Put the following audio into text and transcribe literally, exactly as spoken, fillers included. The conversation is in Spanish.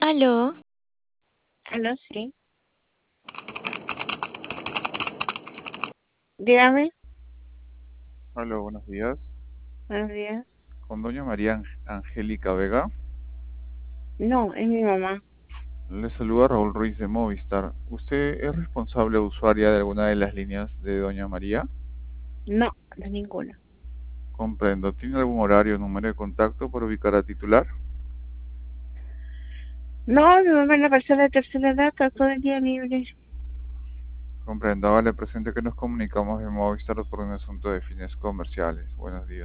Aló, Aló, sí. Dígame. Hola, buenos días. Buenos días. Con doña María Ang- Angélica Vega. No, es mi mamá. Le saluda Raúl Ruiz de Movistar. ¿Usted es responsable o usuaria de alguna de las líneas de doña María? No, de ninguna. Comprendo. ¿Tiene algún horario o número de contacto para ubicar a titular? No, mi mamá es la persona de tercera edad, está todo el día libre. Comprendo. Vale, presente que nos comunicamos de Movistar por un asunto de fines comerciales. Buenos días.